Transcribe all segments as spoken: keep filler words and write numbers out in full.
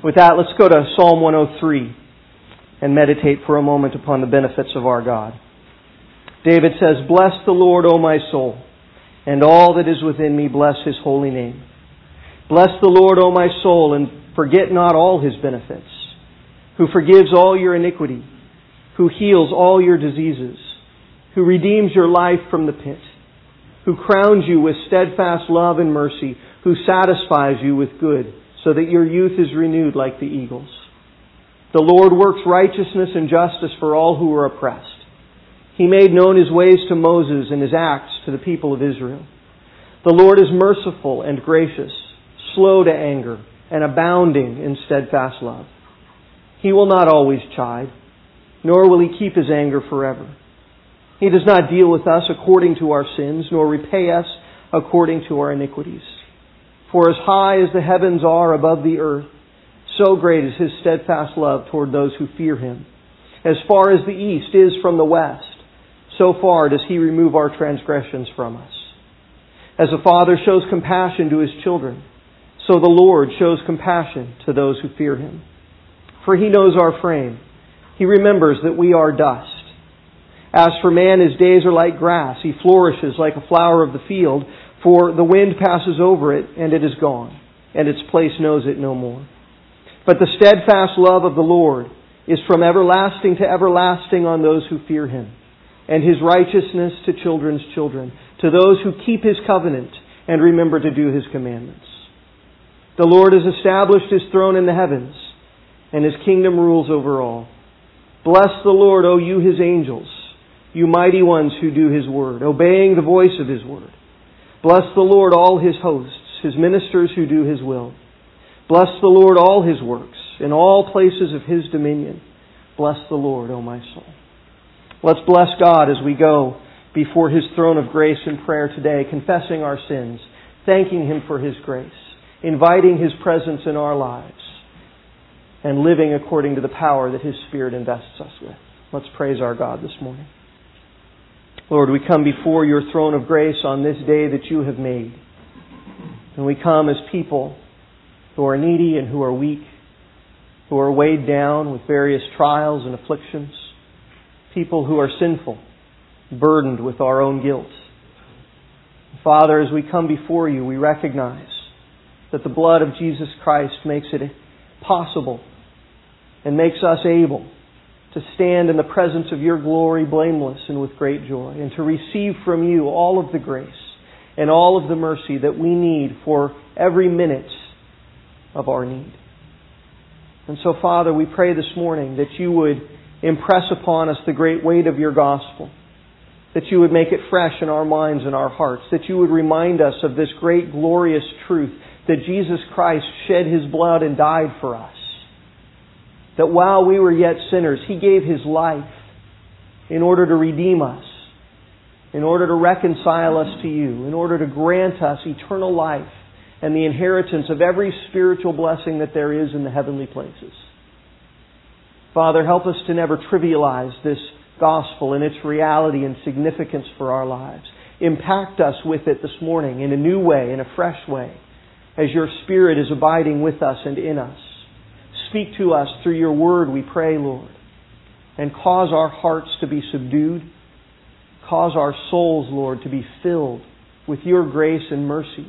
With that, let's go to Psalm one oh three and meditate for a moment upon the benefits of our God. David says, "Bless the Lord, O my soul, and all that is within me, bless His holy name. Bless the Lord, O my soul, and forget not all His benefits, who forgives all your iniquity, who heals all your diseases, who redeems your life from the pit, who crowns you with steadfast love and mercy, who satisfies you with good, so that your youth is renewed like the eagles. The Lord works righteousness and justice for all who are oppressed. He made known His ways to Moses and His acts to the people of Israel. The Lord is merciful and gracious, slow to anger, and abounding in steadfast love. He will not always chide, nor will He keep His anger forever. He does not deal with us according to our sins, nor repay us according to our iniquities. For as high as the heavens are above the earth, so great is His steadfast love toward those who fear Him. As far as the east is from the west, so far does He remove our transgressions from us. As a father shows compassion to his children, so the Lord shows compassion to those who fear Him. For He knows our frame. He remembers that we are dust. As for man, his days are like grass. He flourishes like a flower of the field, for the wind passes over it, and it is gone, and its place knows it no more. But the steadfast love of the Lord is from everlasting to everlasting on those who fear Him, and His righteousness to children's children, to those who keep His covenant and remember to do His commandments. The Lord has established His throne in the heavens, and His kingdom rules over all. Bless the Lord, O you His angels, you mighty ones who do His word, obeying the voice of His word. Bless the Lord, all His hosts, His ministers who do His will. Bless the Lord, all His works, in all places of His dominion. Bless the Lord, O my soul." Let's bless God as we go before His throne of grace in prayer today, confessing our sins, thanking Him for His grace, inviting His presence in our lives, and living according to the power that His Spirit invests us with. Let's praise our God this morning. Lord, we come before Your throne of grace on this day that You have made. And we come as people who are needy and who are weak, who are weighed down with various trials and afflictions, people who are sinful, burdened with our own guilt. Father, as we come before You, we recognize that the blood of Jesus Christ makes it possible and makes us able to stand in the presence of Your glory blameless and with great joy, and to receive from You all of the grace and all of the mercy that we need for every minute of our need. And so, Father, we pray this morning that You would impress upon us the great weight of Your gospel, that You would make it fresh in our minds and our hearts, that You would remind us of this great glorious truth that Jesus Christ shed His blood and died for us. That while we were yet sinners, He gave His life in order to redeem us, in order to reconcile us to You, in order to grant us eternal life and the inheritance of every spiritual blessing that there is in the heavenly places. Father, help us to never trivialize this gospel and its reality and significance for our lives. Impact us with it this morning in a new way, in a fresh way, as Your Spirit is abiding with us and in us. Speak to us through Your word, we pray, Lord, and cause our hearts to be subdued. Cause our souls, Lord, to be filled with Your grace and mercy.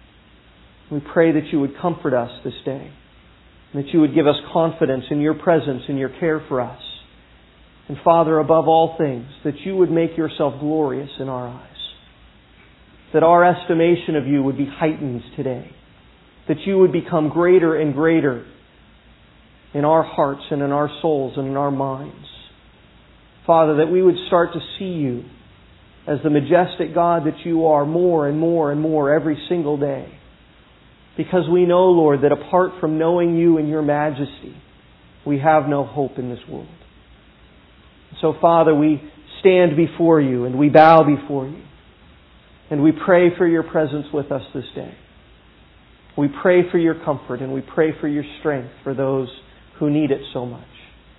We pray that You would comfort us this day, and that You would give us confidence in Your presence and Your care for us. And Father, above all things, that You would make Yourself glorious in our eyes. That our estimation of You would be heightened today. That You would become greater and greater in our hearts and in our souls and in our minds. Father, that we would start to see You as the majestic God that You are more and more and more every single day. Because we know, Lord, that apart from knowing You in Your majesty, we have no hope in this world. So, Father, we stand before You and we bow before You. And we pray for Your presence with us this day. We pray for Your comfort and we pray for Your strength for those who need it so much.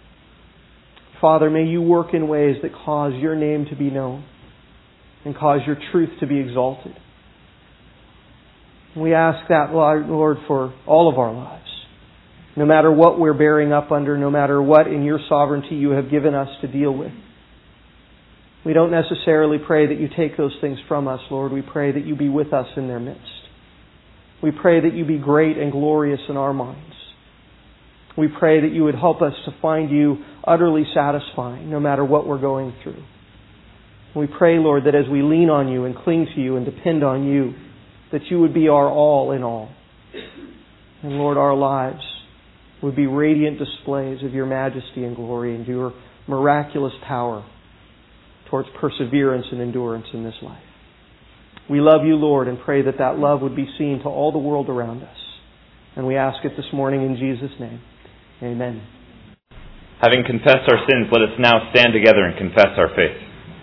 Father, may You work in ways that cause Your name to be known and cause Your truth to be exalted. We ask that, Lord, for all of our lives. no matter what we're bearing up under, no matter what in your sovereignty you have given us to deal with. We don't necessarily pray that you take those things from us, Lord. We pray that you be with us in their midst. We pray that you be great and glorious in our minds. We pray that you would help us to find you utterly satisfying, no matter what we're going through. We pray, Lord, that as we lean on you and cling to you and depend on you, that you would be our all in all. And Lord, our lives would be radiant displays of your majesty and glory and your miraculous power towards perseverance and endurance in this life. We love you, Lord, and pray that that love would be seen to all the world around us. And we ask it this morning in Jesus' name. Amen. Having confessed our sins, let us now stand together and confess our faith.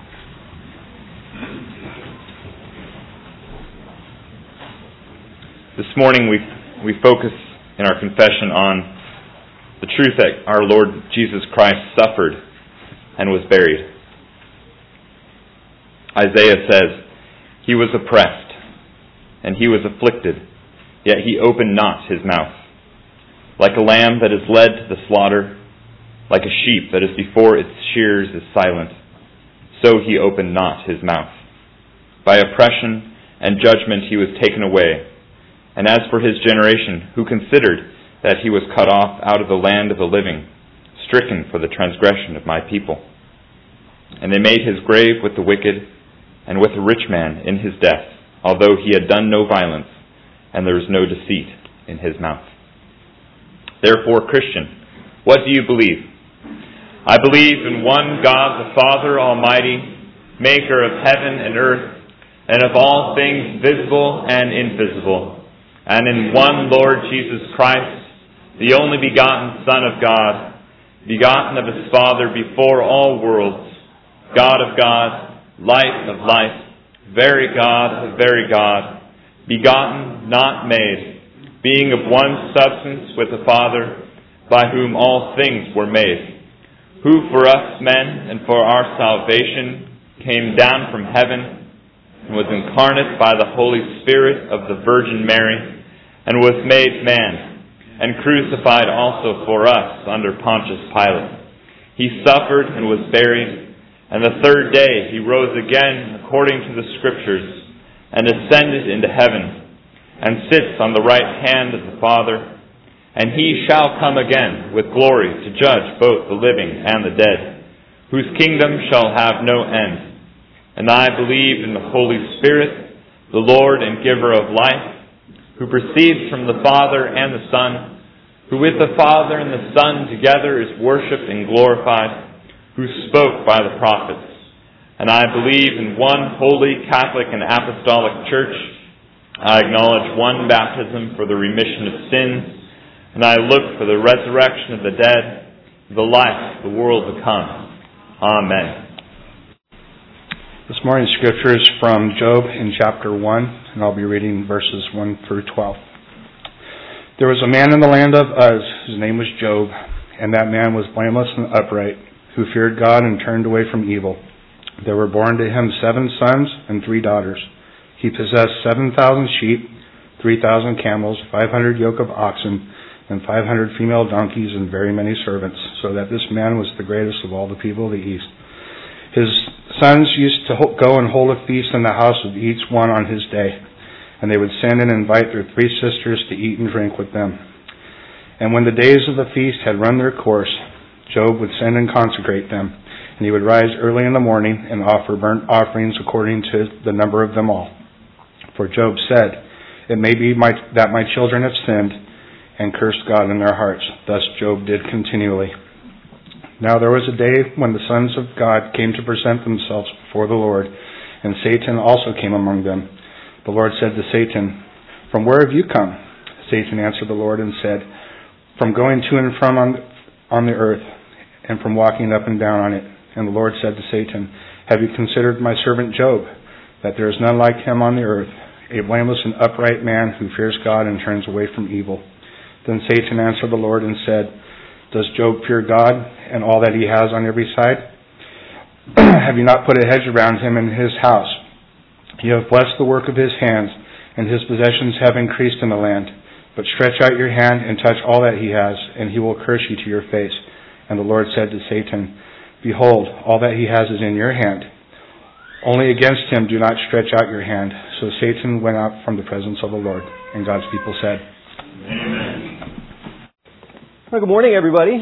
This morning we we focus in our confession on the truth that our Lord Jesus Christ suffered and was buried. Isaiah says, "He was oppressed, and he was afflicted, yet he opened not his mouth. Like a lamb that is led to the slaughter, like a sheep that is before its shearers is silent, so he opened not his mouth. By oppression and judgment he was taken away. And as for his generation, who considered that he was cut off out of the land of the living, stricken for the transgression of my people. And they made his grave with the wicked and with a rich man in his death, although he had done no violence, and there was no deceit in his mouth." Therefore, Christian, what do you believe? I believe in one God, the Father Almighty, maker of heaven and earth, and of all things visible and invisible, and in one Lord Jesus Christ, the only begotten Son of God, begotten of his Father before all worlds, God of God, light of light, very God of very God, begotten, not made, being of one substance with the Father, by whom all things were made, who for us men and for our salvation came down from heaven, and was incarnate by the Holy Spirit of the Virgin Mary, and was made man, and crucified also for us under Pontius Pilate. He suffered and was buried, and the third day he rose again according to the Scriptures, and ascended into heaven, and sits on the right hand of the Father, and he shall come again with glory to judge both the living and the dead, whose kingdom shall have no end. And I believe in the Holy Spirit, the Lord and giver of life, who proceeds from the Father and the Son, who with the Father and the Son together is worshipped and glorified, who spoke by the prophets. And I believe in one holy, Catholic, and Apostolic Church. I acknowledge one baptism for the remission of sins, and I look for the resurrection of the dead, the life of the world to come. Amen. This morning's scripture is from Job in chapter one, and I'll be reading verses one through twelve. There was a man in the land of Uz, whose name was Job, and that man was blameless and upright, who feared God and turned away from evil. There were born to him seven sons and three daughters. He possessed seven thousand sheep, three thousand camels, five hundred yoke of oxen, and five hundred female donkeys, and very many servants, so that this man was the greatest of all the people of the east. His sons used to go and hold a feast in the house of each one on his day, and they would send and invite their three sisters to eat and drink with them. And when the days of the feast had run their course, Job would send and consecrate them, and he would rise early in the morning and offer burnt offerings according to the number of them all. For Job said, "It may be my, that my children have sinned and cursed God in their hearts." Thus Job did continually. Now there was a day when the sons of God came to present themselves before the Lord, and Satan also came among them. The Lord said to Satan, "From where have you come?" Satan answered the Lord and said, "From going to and from on, on the earth, and from walking up and down on it." And the Lord said to Satan, "Have you considered my servant Job, that there is none like him on the earth, a blameless and upright man who fears God and turns away from evil?" Then Satan answered the Lord and said, "Does Job fear God and all that he has on every side? Have you not put a hedge around him and his house? You have blessed the work of his hands, and his possessions have increased in the land. But stretch out your hand and touch all that he has, and he will curse you to your face. And the Lord said to Satan, Behold, all that he has is in your hand. Only against him do not stretch out your hand. So Satan went out from the presence of the Lord. And God's people said, Amen. Well, good morning, everybody.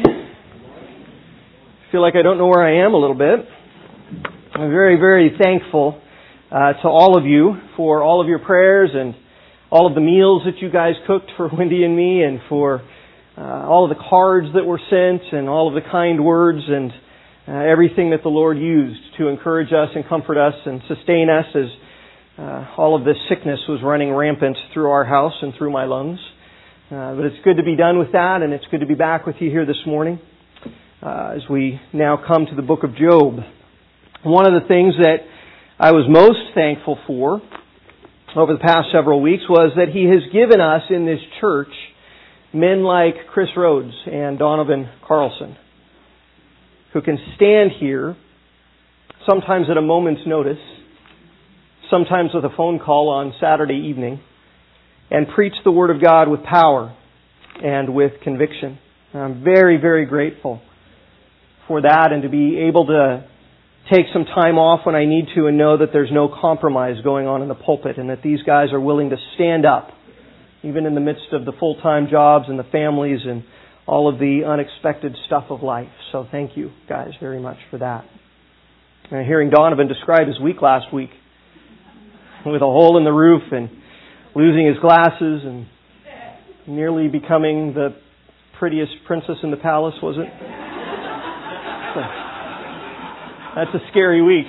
I feel like I don't know where I am a little bit. I'm very, very thankful uh, to all of you for all of your prayers and all of the meals that you guys cooked for Wendy and me, and for uh, all of the cards that were sent, and all of the kind words, and uh, everything that the Lord used to encourage us and comfort us and sustain us as uh, all of this sickness was running rampant through our house and through my lungs. Uh, but it's good to be done with that, and it's good to be back with you here this morning uh, as we now come to the book of Job. One of the things that I was most thankful for over the past several weeks was that He has given us in this church men like Chris Rhodes and Donovan Carlson, who can stand here, sometimes at a moment's notice, sometimes with a phone call on Saturday evening, and preach the Word of God with power and with conviction. And I'm very, very grateful for that, and to be able to take some time off when I need to and know that there's no compromise going on in the pulpit, and that these guys are willing to stand up even in the midst of the full-time jobs and the families and all of the unexpected stuff of life. So thank you guys very much for that. And hearing Donovan describe his week last week with a hole in the roof and losing his glasses and nearly becoming the prettiest princess in the palace, was it? So, that's a scary week.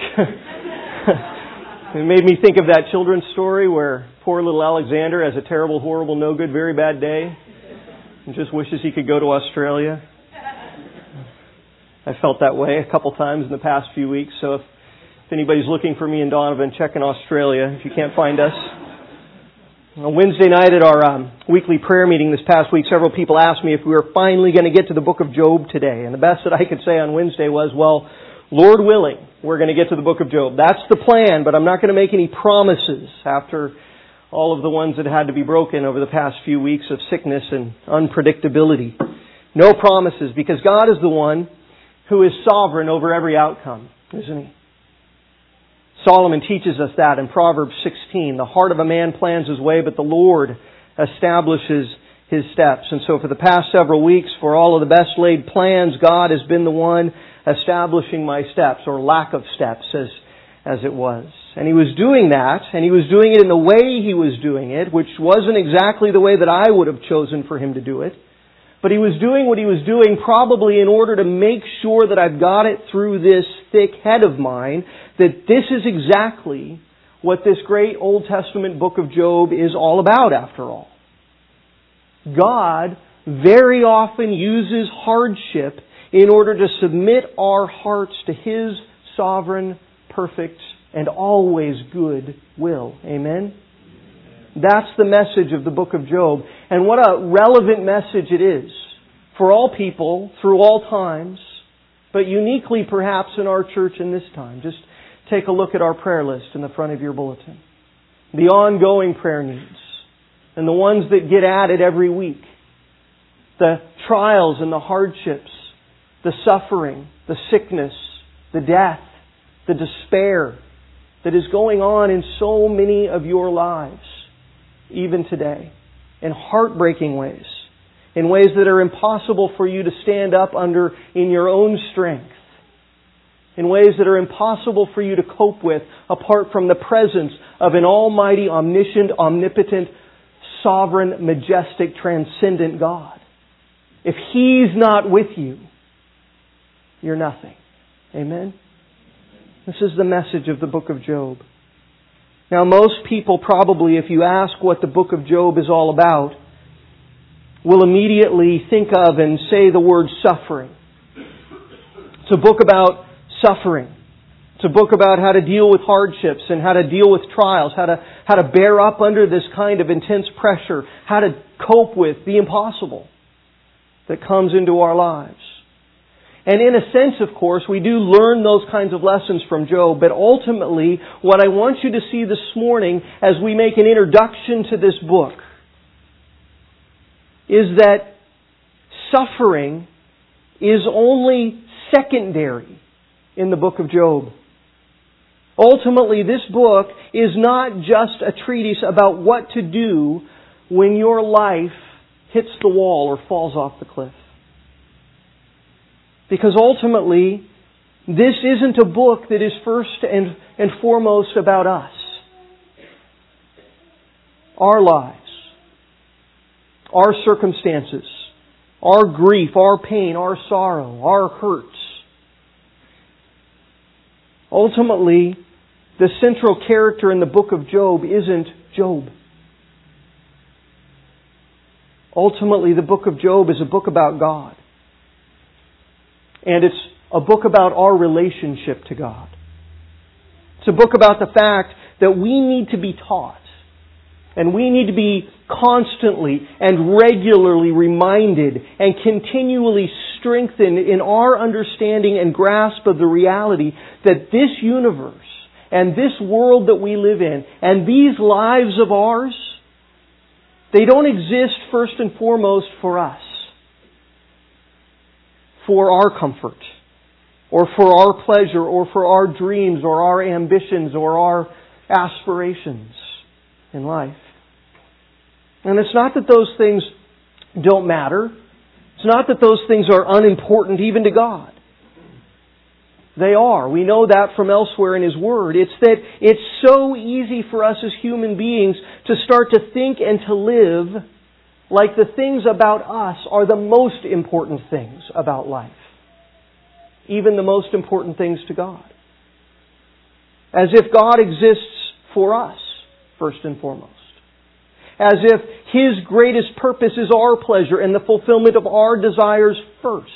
It made me think of that children's story where poor little Alexander has a terrible, horrible, no good, very bad day and just wishes he could go to Australia. I felt that way a couple times in the past few weeks. So if, if anybody's looking for me and Donovan, check in Australia if you can't find us. On Wednesday night at our um, weekly prayer meeting this past week, several people asked me if we were finally going to get to the book of Job today. And the best that I could say on Wednesday was, well, Lord willing, we're going to get to the book of Job. That's the plan, but I'm not going to make any promises after all of the ones that had to be broken over the past few weeks of sickness and unpredictability. No promises, because God is the one who is sovereign over every outcome, isn't He? Solomon teaches us that in Proverbs sixteen. The heart of a man plans his way, but the Lord establishes His steps. And so for the past several weeks, for all of the best laid plans, God has been the one establishing my steps, or lack of steps, as as it was. And He was doing that, and He was doing it in the way He was doing it, which wasn't exactly the way that I would have chosen for Him to do it. But He was doing what He was doing probably in order to make sure that I've got it through this thick head of mine, that this is exactly what this great Old Testament book of Job is all about, after all. God very often uses hardship in order to submit our hearts to His sovereign, perfect, and always good will. Amen? That's the message of the book of Job. And what a relevant message it is for all people, through all times, but uniquely perhaps in our church in this time. Just take a look at our prayer list in the front of your bulletin. The ongoing prayer needs, and the ones that get added every week. The trials and the hardships, the suffering, the sickness, the death, the despair that is going on in so many of your lives, even today, in heartbreaking ways, in ways that are impossible for you to stand up under in your own strength, in ways that are impossible for you to cope with apart from the presence of an almighty, omniscient, omnipotent, sovereign, majestic, transcendent God. If He's not with you, you're nothing. Amen? This is the message of the book of Job. Now, most people probably, if you ask what the book of Job is all about, will immediately think of and say the word suffering. It's a book about suffering. It's a book about how to deal with hardships and how to deal with trials, how to, how to bear up under this kind of intense pressure, how to cope with the impossible that comes into our lives. And in a sense, of course, we do learn those kinds of lessons from Job, but ultimately, what I want you to see this morning as we make an introduction to this book is that suffering is only secondary in the book of Job. Ultimately, this book is not just a treatise about what to do when your life hits the wall or falls off the cliff. Because ultimately, this isn't a book that is first and, and foremost about us. Our lives, our circumstances, our grief, our pain, our sorrow, our hurts. Ultimately, the central character in the book of Job isn't Job. Ultimately, the book of Job is a book about God. And it's a book about our relationship to God. It's a book about the fact that we need to be taught. And we need to be constantly and regularly reminded and continually strengthened in our understanding and grasp of the reality that this universe and this world that we live in and these lives of ours, they don't exist first and foremost for us, for our comfort, or for our pleasure, or for our dreams, or our ambitions, or our aspirations in life. And it's not that those things don't matter. It's not that those things are unimportant even to God. They are. We know that from elsewhere in His Word. It's that it's so easy for us as human beings to start to think and to live like the things about us are the most important things about life. Even the most important things to God. As if God exists for us, first and foremost. As if His greatest purpose is our pleasure and the fulfillment of our desires first.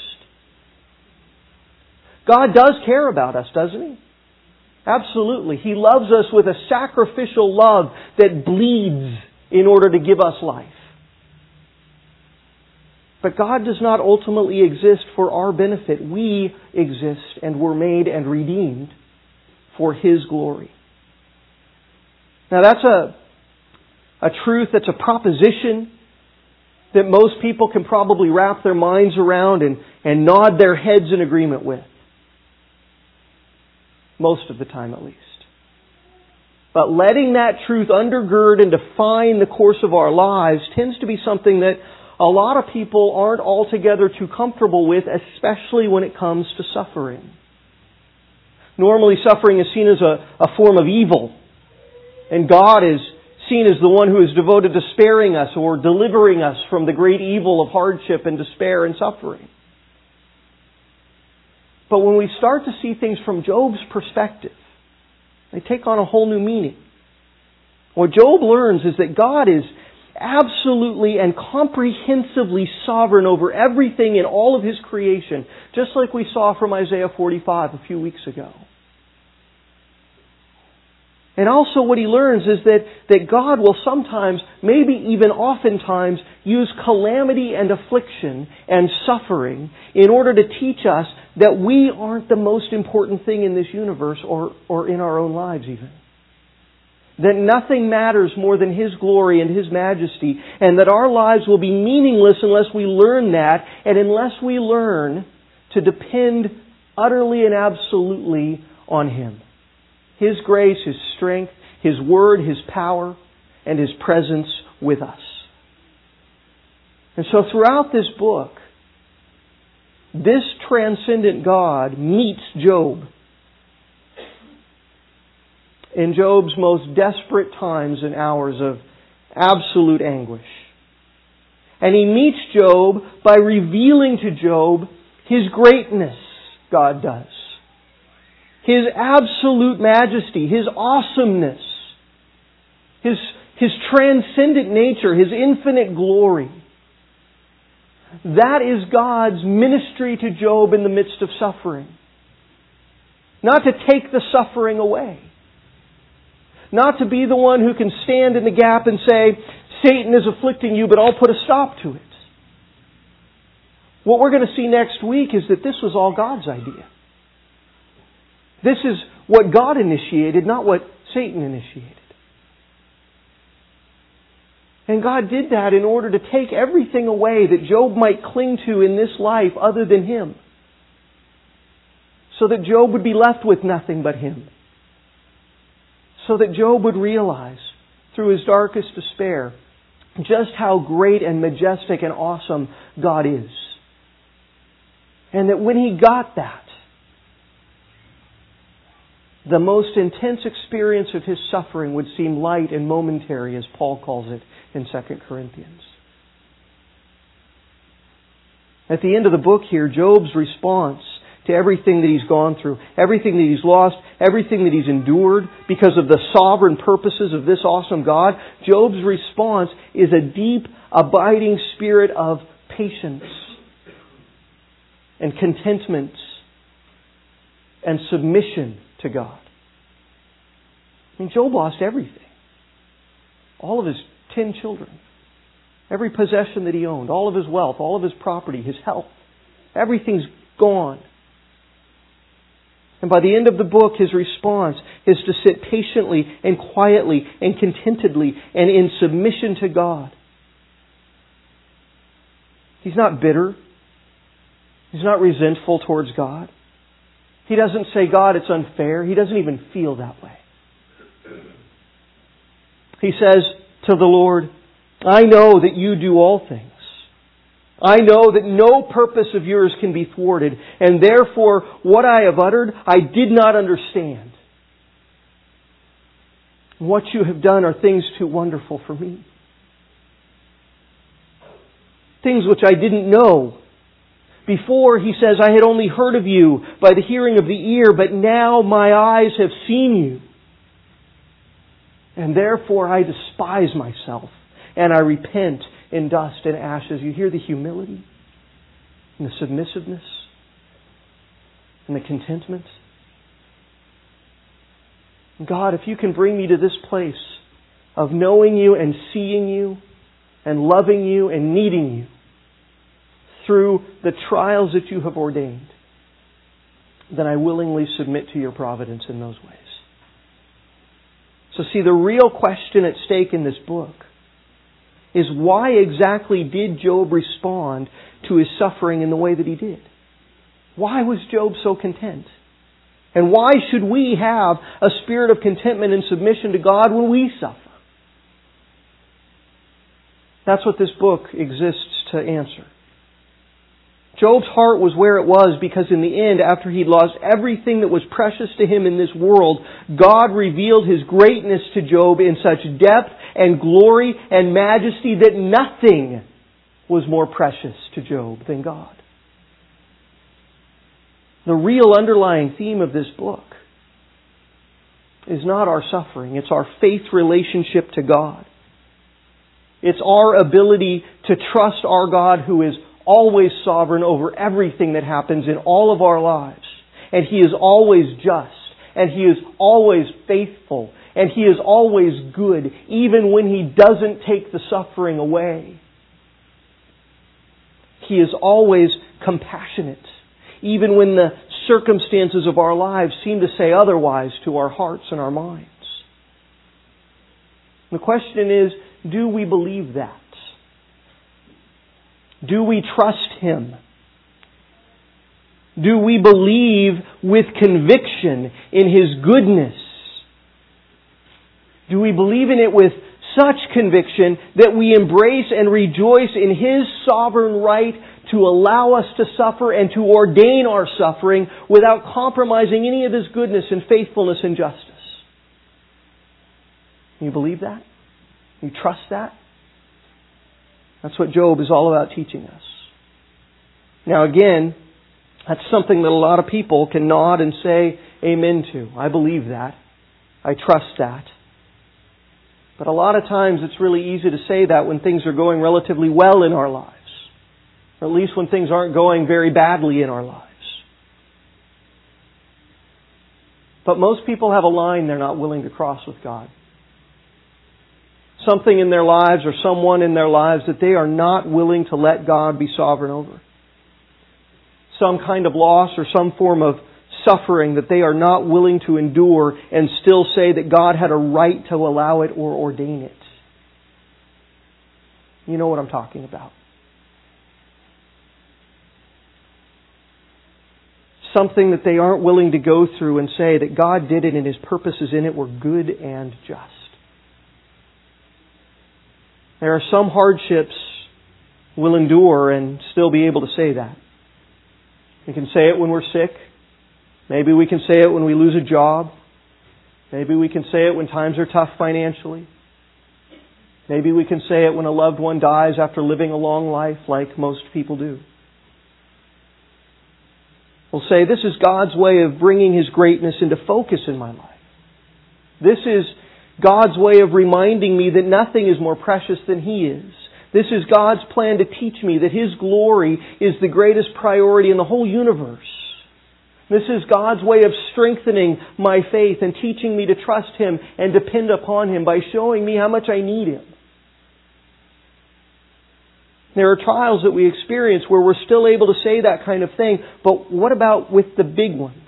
God does care about us, doesn't He? Absolutely. He loves us with a sacrificial love that bleeds in order to give us life. But God does not ultimately exist for our benefit. We exist and were made and redeemed for His glory. Now that's a, a truth, that's a proposition that most people can probably wrap their minds around and, and nod their heads in agreement with. Most of the time at least. But letting that truth undergird and define the course of our lives tends to be something that a lot of people aren't altogether too comfortable with, especially when it comes to suffering. Normally suffering is seen as a, a form of evil. And God is seen as the one who is devoted to sparing us or delivering us from the great evil of hardship and despair and suffering. But when we start to see things from Job's perspective, they take on a whole new meaning. What Job learns is that God is absolutely and comprehensively sovereign over everything in all of His creation, just like we saw from Isaiah forty-five a few weeks ago. And also what he learns is that, that God will sometimes, maybe even oftentimes, use calamity and affliction and suffering in order to teach us that we aren't the most important thing in this universe or, or in our own lives even. That nothing matters more than His glory and His majesty, and that our lives will be meaningless unless we learn that, and unless we learn to depend utterly and absolutely on Him. His grace, His strength, His Word, His power, and His presence with us. And so throughout this book, this transcendent God meets Job in Job's most desperate times and hours of absolute anguish. And He meets Job by revealing to Job His greatness, God does. His absolute majesty, His awesomeness, His, His transcendent nature, His infinite glory. That is God's ministry to Job in the midst of suffering. Not to take the suffering away. Not to be the one who can stand in the gap and say, Satan is afflicting you, but I'll put a stop to it. What we're going to see next week is that this was all God's idea. This is what God initiated, not what Satan initiated. And God did that in order to take everything away that Job might cling to in this life other than Him. So that Job would be left with nothing but Him. So that Job would realize, through his darkest despair, just how great and majestic and awesome God is. And that when he got that, the most intense experience of his suffering would seem light and momentary, as Paul calls it in Second Corinthians. At the end of the book here, Job's response to everything that he's gone through, everything that he's lost, everything that he's endured because of the sovereign purposes of this awesome God, Job's response is a deep, abiding spirit of patience and contentment and submission to God. I mean, Job lost everything. All of his ten children, every possession that he owned, all of his wealth, all of his property, his health, everything's gone. And by the end of the book, his response is to sit patiently and quietly and contentedly and in submission to God. He's not bitter. He's not resentful towards God. He doesn't say, God, it's unfair. He doesn't even feel that way. He says to the Lord, I know that you do all things. I know that no purpose of yours can be thwarted, and therefore what I have uttered I did not understand. What you have done are things too wonderful for me. Things which I didn't know. Before, he says, I had only heard of you by the hearing of the ear, but now my eyes have seen you. And therefore I despise myself, and I repent in dust and ashes. You hear the humility and the submissiveness and the contentment. God, if you can bring me to this place of knowing you and seeing you and loving you and needing you through the trials that you have ordained, then I willingly submit to your providence in those ways. So see, the real question at stake in this book is why exactly did Job respond to his suffering in the way that he did? Why was Job so content? And why should we have a spirit of contentment and submission to God when we suffer? That's what this book exists to answer. Job's heart was where it was because in the end, after he'd lost everything that was precious to him in this world, God revealed His greatness to Job in such depth and glory and majesty that nothing was more precious to Job than God. The real underlying theme of this book is not our suffering, it's our faith relationship to God. It's our ability to trust our God who is always sovereign over everything that happens in all of our lives. And He is always just. And He is always faithful. And He is always good, even when He doesn't take the suffering away. He is always compassionate, even when the circumstances of our lives seem to say otherwise to our hearts and our minds. The question is, do we believe that? Do we trust Him? Do we believe with conviction in His goodness? Do we believe in it with such conviction that we embrace and rejoice in His sovereign right to allow us to suffer and to ordain our suffering without compromising any of His goodness and faithfulness and justice? You believe that? You trust that? That's what Job is all about teaching us. Now again, that's something that a lot of people can nod and say amen to. I believe that. I trust that. But a lot of times it's really easy to say that when things are going relatively well in our lives. Or at least when things aren't going very badly in our lives. But most people have a line they're not willing to cross with God. Something in their lives or someone in their lives that they are not willing to let God be sovereign over. Some kind of loss or some form of suffering that they are not willing to endure and still say that God had a right to allow it or ordain it. You know what I'm talking about. Something that they aren't willing to go through and say that God did it and His purposes in it were good and just. There are some hardships we'll endure and still be able to say that. We can say it when we're sick. Maybe we can say it when we lose a job. Maybe we can say it when times are tough financially. Maybe we can say it when a loved one dies after living a long life like most people do. We'll say, this is God's way of bringing His greatness into focus in my life. This is God's way of reminding me that nothing is more precious than He is. This is God's plan to teach me that His glory is the greatest priority in the whole universe. This is God's way of strengthening my faith and teaching me to trust Him and depend upon Him by showing me how much I need Him. There are trials that we experience where we're still able to say that kind of thing, but what about with the big ones?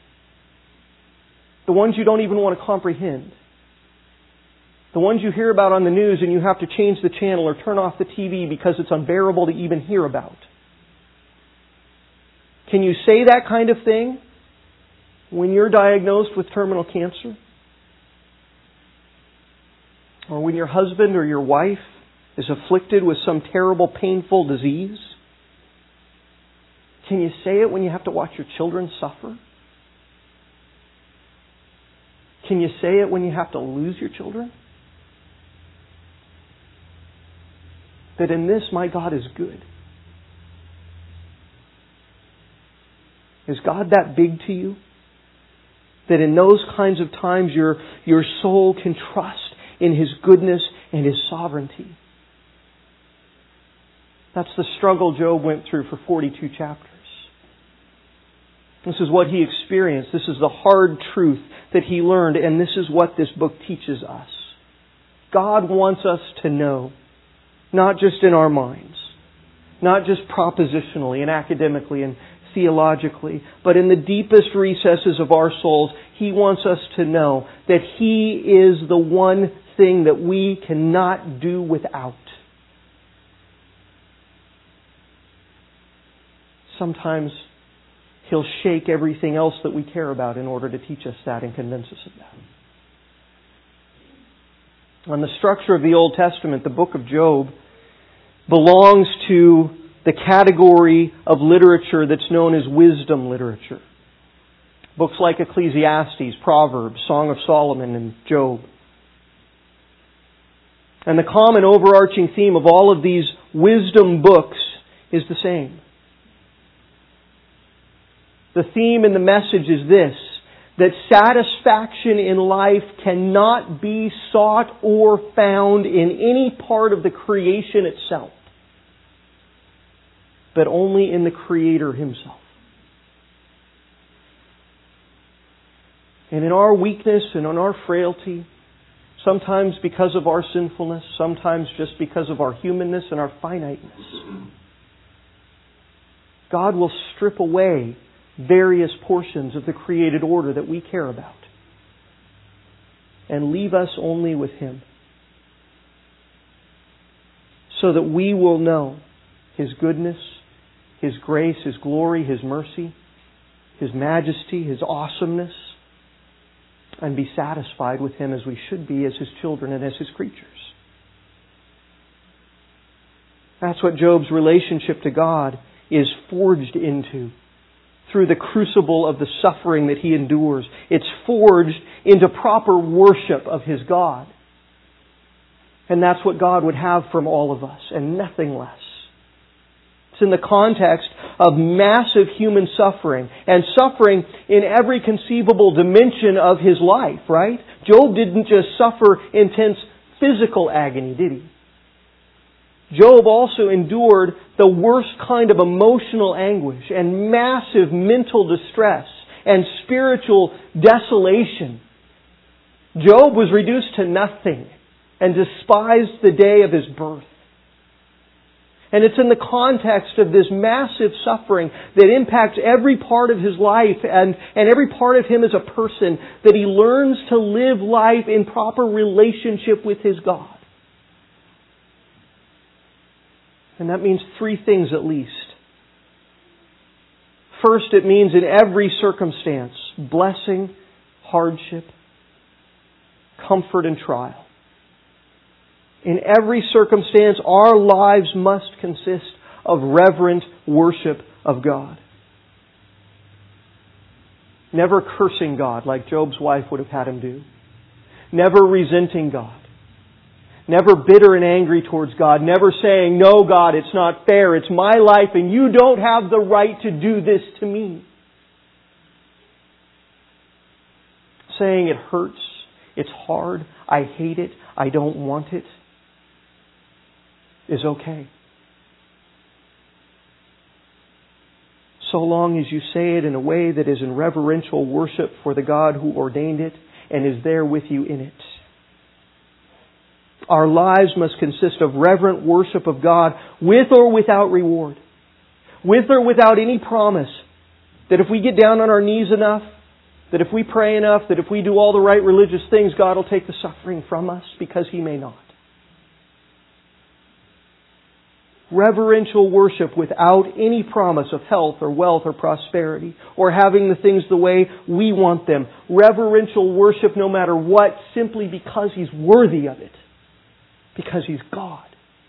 The ones you don't even want to comprehend. The ones you hear about on the news and you have to change the channel or turn off the T V because it's unbearable to even hear about. Can you say that kind of thing when you're diagnosed with terminal cancer? Or when your husband or your wife is afflicted with some terrible, painful disease? Can you say it when you have to watch your children suffer? Can you say it when you have to lose your children? That in this, my God is good. Is God that big to you? That in those kinds of times your, your soul can trust in His goodness and His sovereignty. That's the struggle Job went through for forty-two chapters. This is what he experienced. This is the hard truth that he learned, and this is what this book teaches us. God wants us to know, not just in our minds, not just propositionally and academically and theologically, but in the deepest recesses of our souls, He wants us to know that He is the one thing that we cannot do without. Sometimes He'll shake everything else that we care about in order to teach us that and convince us of that. On the structure of the Old Testament, the book of Job belongs to the category of literature that's known as wisdom literature. Books like Ecclesiastes, Proverbs, Song of Solomon, and Job. And the common overarching theme of all of these wisdom books is the same. The theme and the message is this, that satisfaction in life cannot be sought or found in any part of the creation itself, but only in the Creator Himself. And in our weakness and in our frailty, sometimes because of our sinfulness, sometimes just because of our humanness and our finiteness, God will strip away various portions of the created order that we care about and leave us only with Him, so that we will know His goodness, His grace, His glory, His mercy, His majesty, His awesomeness, and be satisfied with Him as we should be as His children and as His creatures. That's what Job's relationship to God is forged into through the crucible of the suffering that he endures. It's forged into proper worship of his God. And that's what God would have from all of us, and nothing less. It's in the context of massive human suffering, and suffering in every conceivable dimension of his life, right? Job didn't just suffer intense physical agony, did he? Job also endured the worst kind of emotional anguish and massive mental distress and spiritual desolation. Job was reduced to nothing and despised the day of his birth. And it's in the context of this massive suffering that impacts every part of his life and, and every part of him as a person that he learns to live life in proper relationship with his God. And that means three things at least. First, it means in every circumstance, blessing, hardship, comfort, and trial. In every circumstance, our lives must consist of reverent worship of God. Never cursing God like Job's wife would have had him do. Never resenting God. Never bitter and angry towards God. Never saying, no, God, it's not fair. It's my life and you don't have the right to do this to me. Saying it hurts. It's hard. I hate it. I don't want it. Is okay. So long as you say it in a way that is in reverential worship for the God who ordained it and is there with you in it. Our lives must consist of reverent worship of God with or without reward. With or without any promise that if we get down on our knees enough, that if we pray enough, that if we do all the right religious things, God will take the suffering from us, because He may not. Reverential worship without any promise of health or wealth or prosperity or having the things the way we want them. Reverential worship no matter what, simply because He's worthy of it. Because He's God.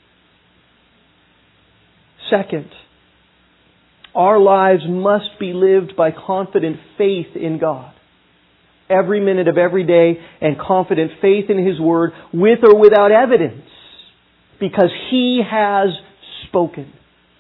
Second, our lives must be lived by confident faith in God. Every minute of every day, and confident faith in His Word with or without evidence. Because He has spoken.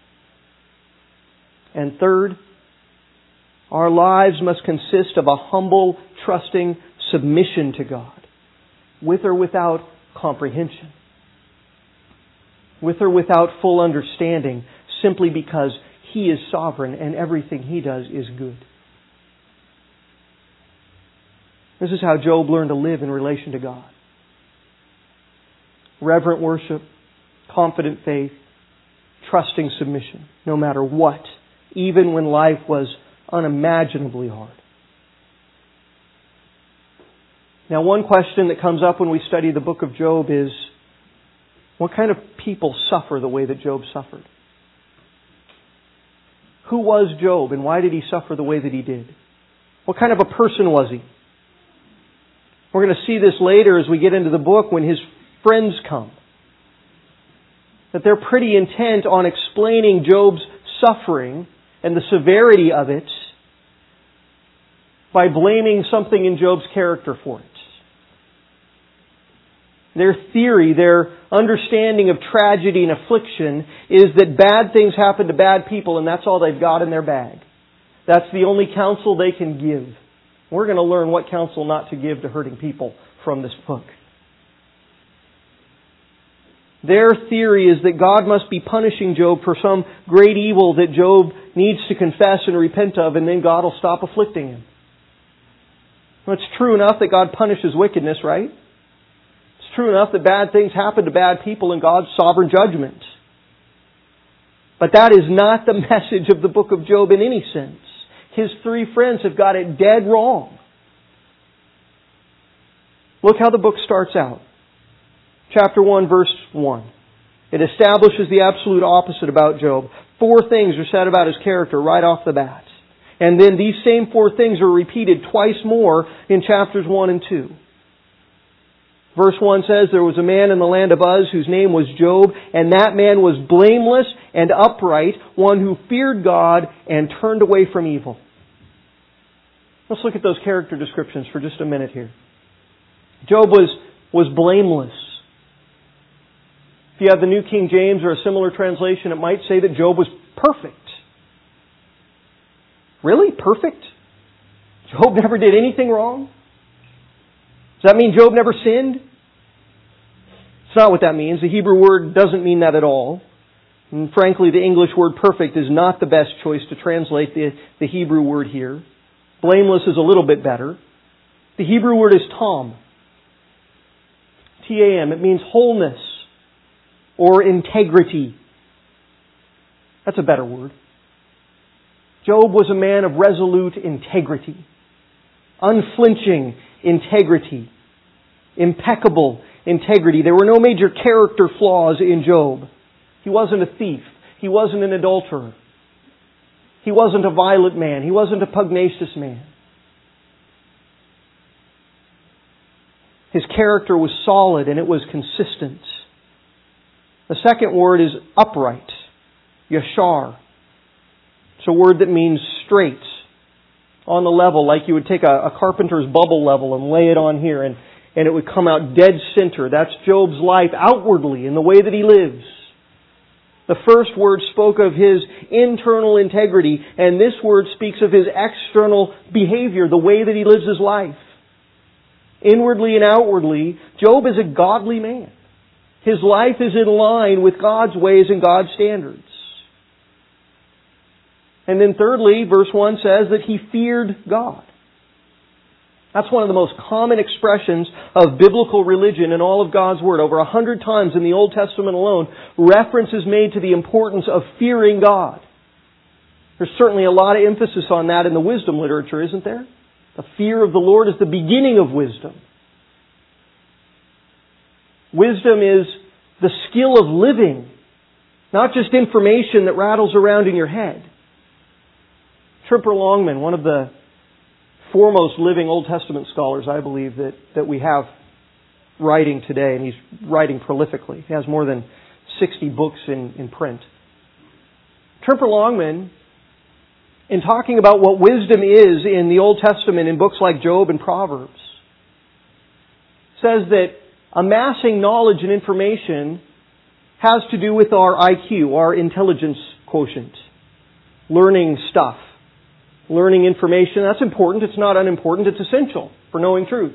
And third, our lives must consist of a humble, trusting submission to God, with or without comprehension, with or without full understanding, simply because He is sovereign and everything He does is good. This is how Job learned to live in relation to God. Reverent worship, confident faith, trusting submission, no matter what, even when life was unimaginably hard. Now, one question that comes up when we study the book of Job is, what kind of people suffer the way that Job suffered? Who was Job and why did he suffer the way that he did? What kind of a person was he? We're going to see this later as we get into the book when his friends come. That they're pretty intent on explaining Job's suffering and the severity of it by blaming something in Job's character for it. Their theory, their understanding of tragedy and affliction is that bad things happen to bad people and that's all they've got in their bag. That's the only counsel they can give. We're going to learn what counsel not to give to hurting people from this book. Their theory is that God must be punishing Job for some great evil that Job needs to confess and repent of, and then God will stop afflicting him. Well, it's true enough that God punishes wickedness, right? It's true enough that bad things happen to bad people in God's sovereign judgment. But that is not the message of the book of Job in any sense. His three friends have got it dead wrong. Look how the book starts out. Chapter one, verse one. It establishes the absolute opposite about Job. Four things are said about his character right off the bat. And then these same four things are repeated twice more in chapters one and two. Verse one says, there was a man in the land of Uz whose name was Job, and that man was blameless and upright, one who feared God and turned away from evil. Let's look at those character descriptions for just a minute here. Job was, was blameless. If you have the New King James or a similar translation, it might say that Job was perfect. Really? Perfect? Job never did anything wrong? Does that mean Job never sinned? It's not what that means. The Hebrew word doesn't mean that at all. And frankly, the English word perfect is not the best choice to translate the, the Hebrew word here. Blameless is a little bit better. The Hebrew word is tam. T A M. It means wholeness or integrity. That's a better word. Job was a man of resolute integrity. Unflinching integrity. Impeccable integrity. There were no major character flaws in Job. He wasn't a thief. He wasn't an adulterer. He wasn't a violent man. He wasn't a pugnacious man. His character was solid and it was consistent. The second word is upright. Yashar. It's a word that means straight. On the level, like you would take a, a carpenter's bubble level and lay it on here and, and it would come out dead center. That's Job's life outwardly in the way that he lives. The first word spoke of his internal integrity, and this word speaks of his external behavior, the way that he lives his life. Inwardly and outwardly, Job is a godly man. His life is in line with God's ways and God's standards. And then thirdly, verse one says that he feared God. That's one of the most common expressions of biblical religion in all of God's Word. Over a hundred times in the Old Testament alone, reference is made to the importance of fearing God. There's certainly a lot of emphasis on that in the wisdom literature, isn't there? The fear of the Lord is the beginning of wisdom. Wisdom is the skill of living, not just information that rattles around in your head. Tripper Longman, one of the foremost living Old Testament scholars, I believe, that, that we have writing today, and he's writing prolifically. He has more than sixty books in, in print. Tripper Longman, in talking about what wisdom is in the Old Testament in books like Job and Proverbs, says that amassing knowledge and information has to do with our I Q, our intelligence quotient. Learning stuff. Learning information, that's important. It's not unimportant. It's essential for knowing truth.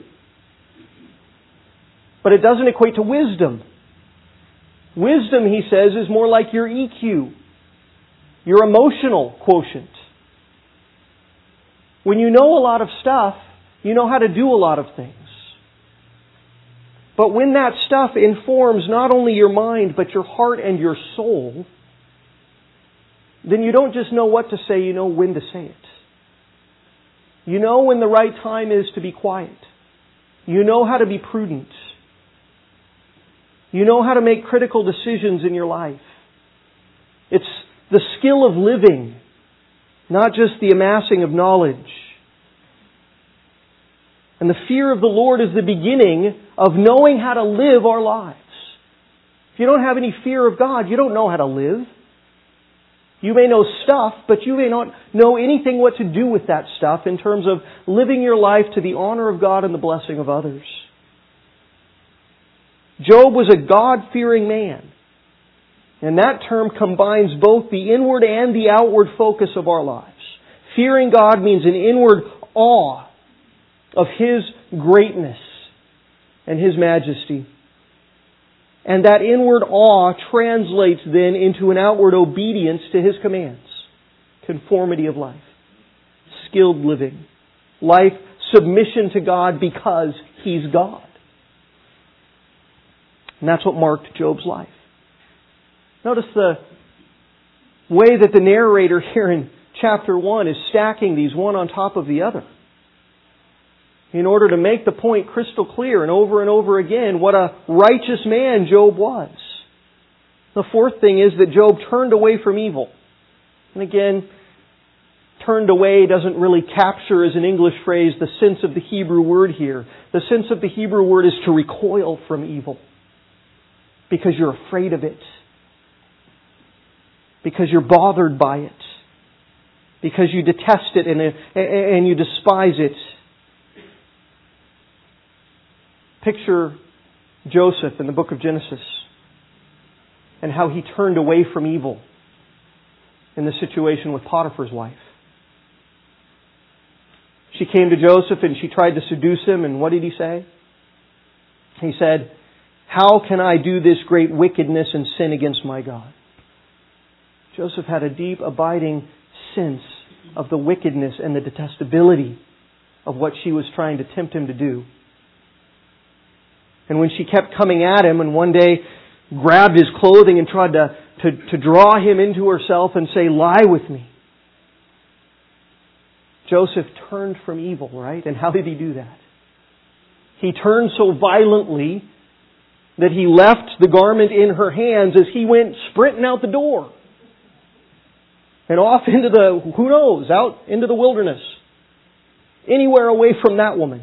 But it doesn't equate to wisdom. Wisdom, he says, is more like your E Q, your emotional quotient. When you know a lot of stuff, you know how to do a lot of things. But when that stuff informs not only your mind, but your heart and your soul, then you don't just know what to say, you know when to say it. You know when the right time is to be quiet. You know how to be prudent. You know how to make critical decisions in your life. It's the skill of living, not just the amassing of knowledge. And the fear of the Lord is the beginning of knowing how to live our lives. If you don't have any fear of God, you don't know how to live. You may know stuff, but you may not know anything what to do with that stuff in terms of living your life to the honor of God and the blessing of others. Job was a God-fearing man. And that term combines both the inward and the outward focus of our lives. Fearing God means an inward awe of His greatness and His majesty. And that inward awe translates then into an outward obedience to His commands. Conformity of life. Skilled living. Life submission to God because He's God. And that's what marked Job's life. Notice the way that the narrator here in chapter one is stacking these one on top of the other, in order to make the point crystal clear and over and over again what a righteous man Job was. The fourth thing is that Job turned away from evil. And again, turned away doesn't really capture as an English phrase the sense of the Hebrew word here. The sense of the Hebrew word is to recoil from evil. Because you're afraid of it. Because you're bothered by it. Because you detest it and, and you despise it. Picture Joseph in the book of Genesis and how he turned away from evil in the situation with Potiphar's wife. She came to Joseph and she tried to seduce him, and what did he say? He said, "How can I do this great wickedness and sin against my God?" Joseph had a deep, abiding sense of the wickedness and the detestability of what she was trying to tempt him to do. And when she kept coming at him and one day grabbed his clothing and tried to, to, to draw him into herself and say, "Lie with me," Joseph turned from evil, right? And how did he do that? He turned so violently that he left the garment in her hands as he went sprinting out the door. and off into the, who knows, out into the wilderness. Anywhere away from that woman.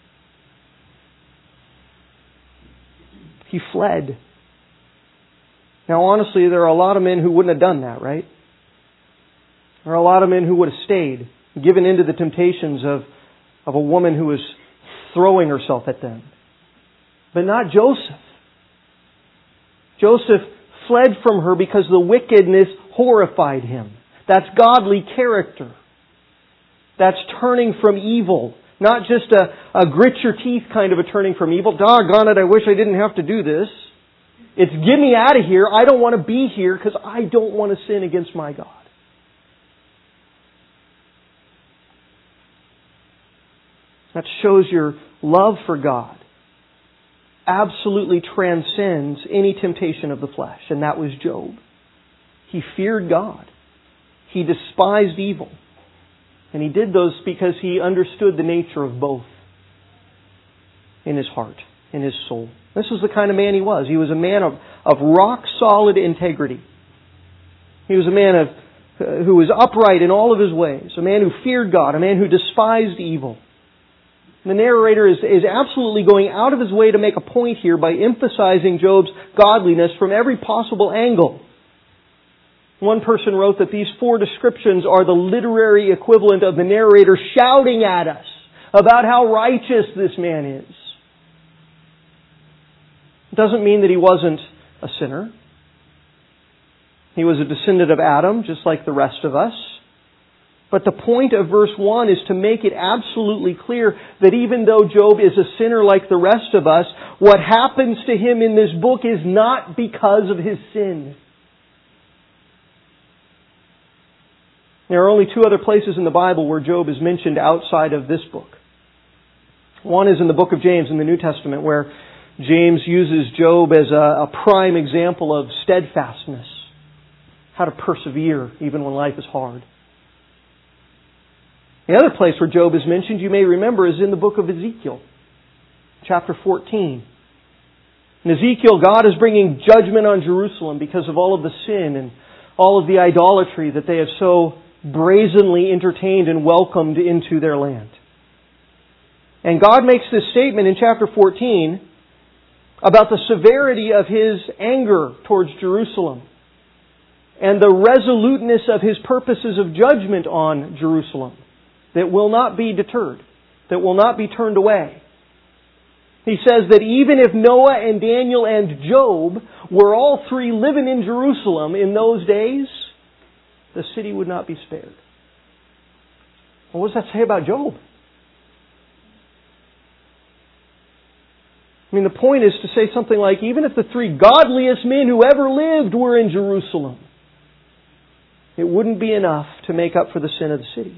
He fled. Now honestly, there are a lot of men who wouldn't have done that, right? There are a lot of men who would have stayed, given into the temptations of, of a woman who was throwing herself at them. But not Joseph. Joseph fled from her because the wickedness horrified him. That's godly character. That's turning from evil. Not just a, a grit your teeth kind of a turning from evil. Doggone it, I wish I didn't have to do this. It's get me out of here. I don't want to be here because I don't want to sin against my God. That shows your love for God absolutely transcends any temptation of the flesh. And that was Job. He feared God. He despised evil. And he did those because he understood the nature of both in his heart, in his soul. This was the kind of man he was. He was a man of, of rock-solid integrity. He was a man of uh, who was upright in all of his ways. A man who feared God. A man who despised evil. The narrator is, is absolutely going out of his way to make a point here by emphasizing Job's godliness from every possible angle. One person wrote that these four descriptions are the literary equivalent of the narrator shouting at us about how righteous this man is. It doesn't mean that he wasn't a sinner. He was a descendant of Adam, just like the rest of us. But the point of verse one is to make it absolutely clear that even though Job is a sinner like the rest of us, what happens to him in this book is not because of his sin. There are only two other places in the Bible where Job is mentioned outside of this book. One is in the book of James in the New Testament, where James uses Job as a, a prime example of steadfastness, how to persevere even when life is hard. The other place where Job is mentioned, you may remember, is in the book of Ezekiel, chapter fourteen. In Ezekiel, God is bringing judgment on Jerusalem because of all of the sin and all of the idolatry that they have so brazenly entertained and welcomed into their land. And God makes this statement in chapter fourteen about the severity of His anger towards Jerusalem and the resoluteness of His purposes of judgment on Jerusalem that will not be deterred, that will not be turned away. He says that even if Noah and Daniel and Job were all three living in Jerusalem in those days, the city would not be spared. Well, what does that say about Job? I mean, the point is to say something like, even if the three godliest men who ever lived were in Jerusalem, it wouldn't be enough to make up for the sin of the city.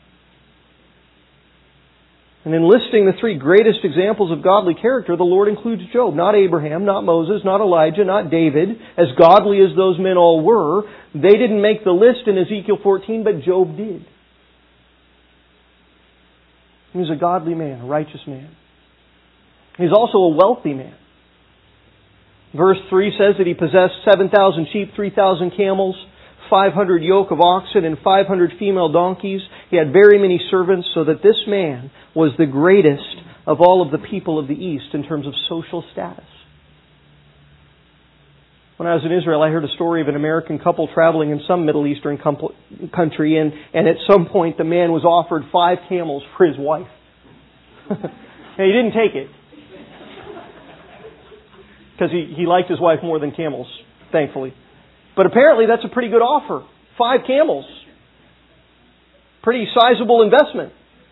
And in listing the three greatest examples of godly character, the Lord includes Job. Not Abraham, not Moses, not Elijah, not David. As godly as those men all were, they didn't make the list in Ezekiel fourteen, but Job did. He was a godly man, a righteous man. He's also a wealthy man. Verse three says that he possessed seven thousand sheep, three thousand camels, five hundred yoke of oxen, and five hundred female donkeys. He had very many servants, so that this man was the greatest of all of the people of the East in terms of social status. When I was in Israel, I heard a story of an American couple traveling in some Middle Eastern country, and, and at some point the man was offered five camels for his wife. And he didn't take it, because he, he liked his wife more than camels, thankfully. But apparently that's a pretty good offer. Five camels. Pretty sizable investment.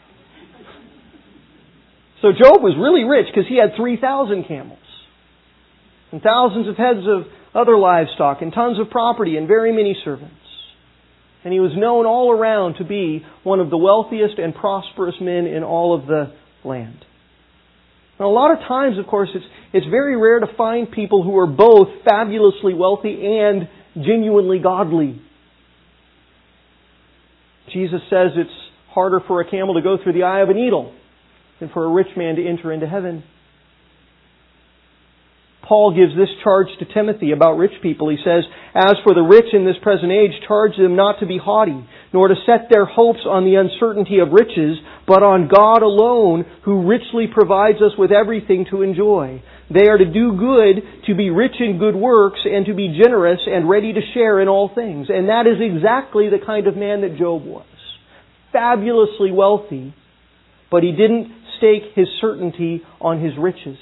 So Job was really rich because he had three thousand camels. And thousands of heads of other livestock and tons of property and very many servants. And he was known all around to be one of the wealthiest and prosperous men in all of the land. Now, a lot of times, of course, it's, it's very rare to find people who are both fabulously wealthy and genuinely godly. Jesus says it's harder for a camel to go through the eye of a needle than for a rich man to enter into heaven. Paul gives this charge to Timothy about rich people. He says, "As for the rich in this present age, charge them not to be haughty, nor to set their hopes on the uncertainty of riches, but on God alone, who richly provides us with everything to enjoy. They are to do good, to be rich in good works, and to be generous and ready to share in all things." And that is exactly the kind of man that Job was. Fabulously wealthy, but he didn't stake his certainty on his riches.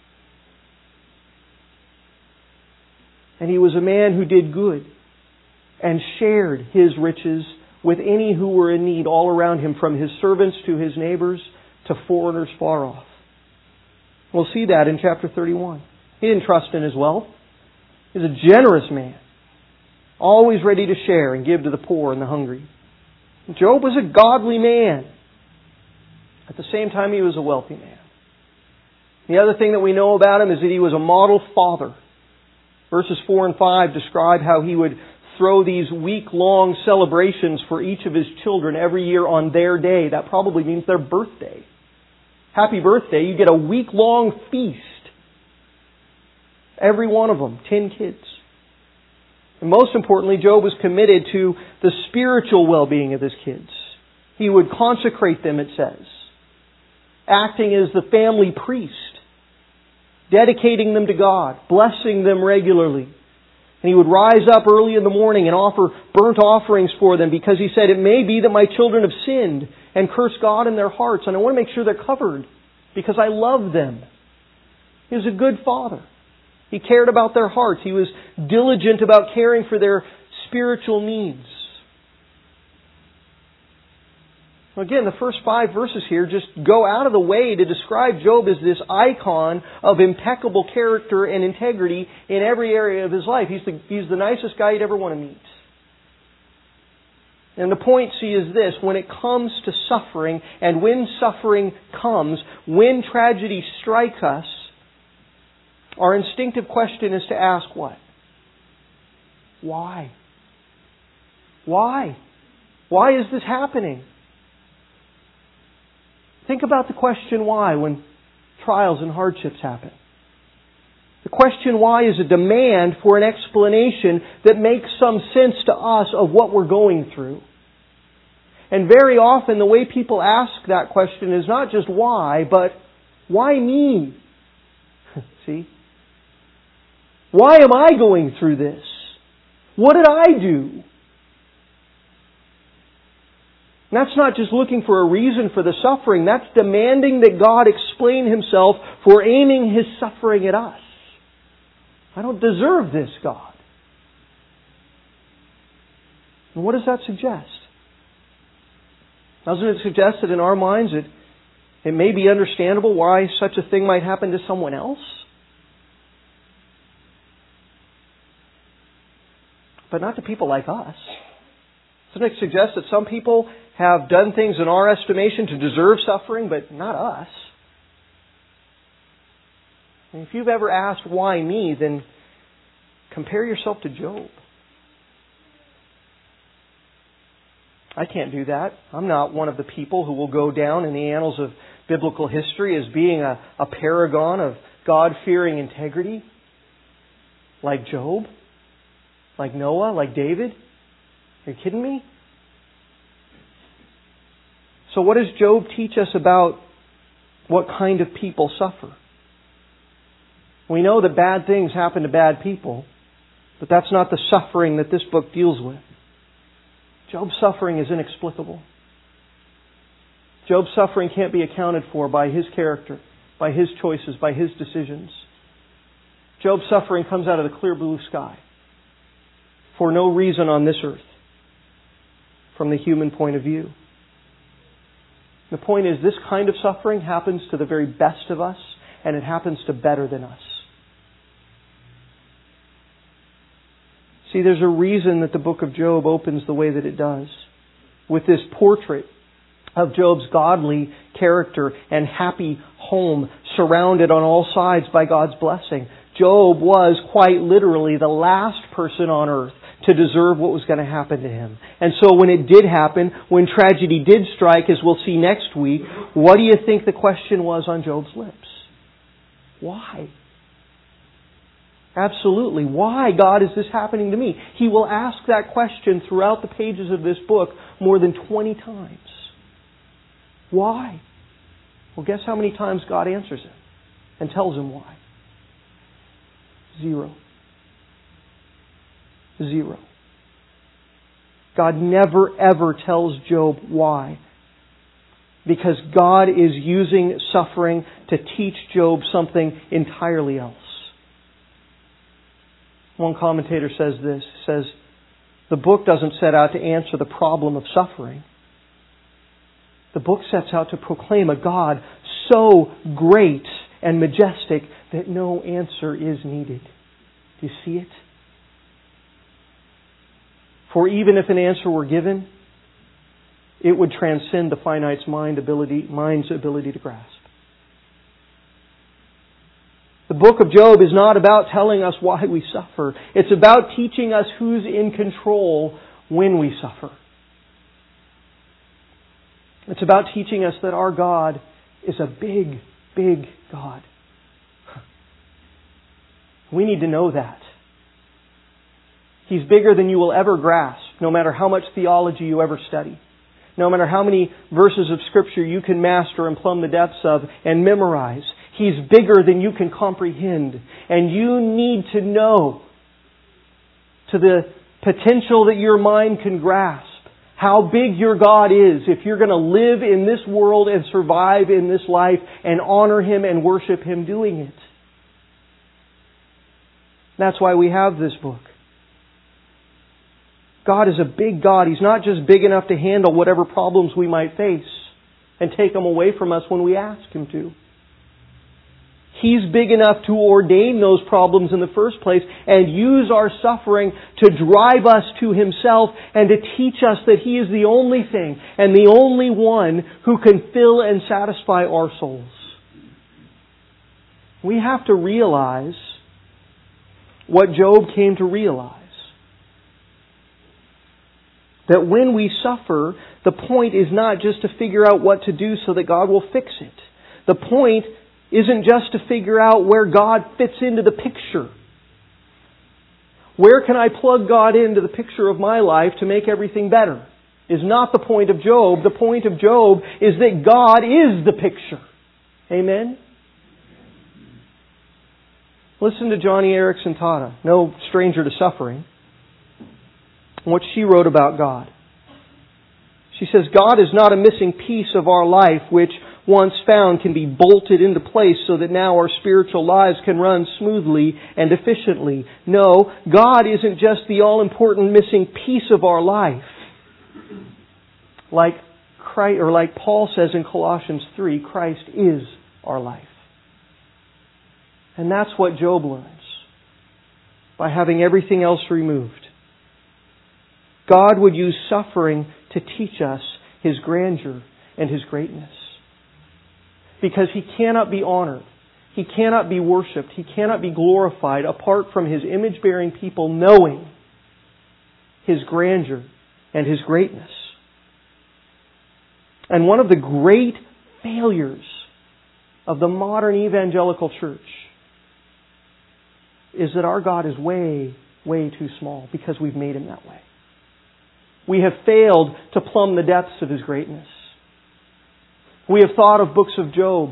And he was a man who did good and shared his riches with any who were in need all around him, from his servants to his neighbors to foreigners far off. We'll see that in chapter thirty-one. He didn't trust in his wealth. He was a generous man, always ready to share and give to the poor and the hungry. Job was a godly man. At the same time, he was a wealthy man. The other thing that we know about him is that he was a model father. Verses four and five describe how he would throw these week-long celebrations for each of his children every year on their day. That probably means their birthday. Happy birthday, you get a week-long feast. Every one of them, ten kids. And most importantly, Job was committed to the spiritual well-being of his kids. He would consecrate them, it says, acting as the family priest, dedicating them to God, blessing them regularly. And he would rise up early in the morning and offer burnt offerings for them, because he said, "It may be that my children have sinned and cursed God in their hearts, and I want to make sure they're covered because I love them." He was a good father. He cared about their hearts. He was diligent about caring for their spiritual needs. Again, the first five verses here just go out of the way to describe Job as this icon of impeccable character and integrity in every area of his life. He's the, he's the nicest guy you'd ever want to meet. And the point, see, is this: when it comes to suffering, and when suffering comes, when tragedy strikes us, our instinctive question is to ask what? Why? Why? Why is this happening? Think about the question why when trials and hardships happen. The question why is a demand for an explanation that makes some sense to us of what we're going through. And very often the way people ask that question is not just why, but why me? See? Why am I going through this? What did I do? And that's not just looking for a reason for the suffering. That's demanding that God explain Himself for aiming His suffering at us. I don't deserve this, God. And what does that suggest? Doesn't it suggest that in our minds it, it may be understandable why such a thing might happen to someone else? But not to people like us. Doesn't it suggest that some people have done things in our estimation to deserve suffering, but not us? And if you've ever asked why me, then compare yourself to Job. I can't do that. I'm not one of the people who will go down in the annals of biblical history as being a, a paragon of God-fearing integrity, like Job, like Noah, like David. Are you kidding me? So what does Job teach us about what kind of people suffer? We know that bad things happen to bad people, but that's not the suffering that this book deals with. Job's suffering is inexplicable. Job's suffering can't be accounted for by his character, by his choices, by his decisions. Job's suffering comes out of the clear blue sky for no reason on this earth, from the human point of view. The point is, this kind of suffering happens to the very best of us, and it happens to better than us. See, there's a reason that the book of Job opens the way that it does, with this portrait of Job's godly character and happy home, surrounded on all sides by God's blessing. Job was quite literally the last person on earth to deserve what was going to happen to him. And so when it did happen, when tragedy did strike, as we'll see next week, what do you think the question was on Job's lips? Why? Absolutely. Why, God, is this happening to me? He will ask that question throughout the pages of this book more than twenty times. Why? Well, guess how many times God answers him and tells him why? Zero. Zero. God never, ever tells Job why. Because God is using suffering to teach Job something entirely else. One commentator says this, says, the book doesn't set out to answer the problem of suffering. The book sets out to proclaim a God so great and majestic that no answer is needed. Do you see it? For even if an answer were given, it would transcend the finite's mind ability, mind's ability to grasp. The book of Job is not about telling us why we suffer. It's about teaching us who's in control when we suffer. It's about teaching us that our God is a big, big God. We need to know that. He's bigger than you will ever grasp, no matter how much theology you ever study. No matter how many verses of Scripture you can master and plumb the depths of and memorize. He's bigger than you can comprehend. And you need to know, to the potential that your mind can grasp, how big your God is if you're going to live in this world and survive in this life and honor Him and worship Him doing it. That's why we have this book. God is a big God. He's not just big enough to handle whatever problems we might face and take them away from us when we ask Him to. He's big enough to ordain those problems in the first place and use our suffering to drive us to Himself and to teach us that He is the only thing and the only one who can fill and satisfy our souls. We have to realize what Job came to realize. That when we suffer, the point is not just to figure out what to do so that God will fix it. The point isn't just to figure out where God fits into the picture. Where can I plug God into the picture of my life to make everything better? Is not the point of Job. The point of Job is that God is the picture. Amen? Listen to Johnny Erickson Tata, no stranger to suffering, and what she wrote about God. She says, God is not a missing piece of our life which, once found, can be bolted into place so that now our spiritual lives can run smoothly and efficiently. No, God isn't just the all-important missing piece of our life. Like Christ, or like Paul says in Colossians three, Christ is our life. And that's what Job learns by having everything else removed. God would use suffering to teach us His grandeur and His greatness. Because He cannot be honored. He cannot be worshipped. He cannot be glorified apart from His image-bearing people knowing His grandeur and His greatness. And one of the great failures of the modern evangelical church is that our God is way, way too small because we've made Him that way. We have failed to plumb the depths of His greatness. We have thought of books of Job,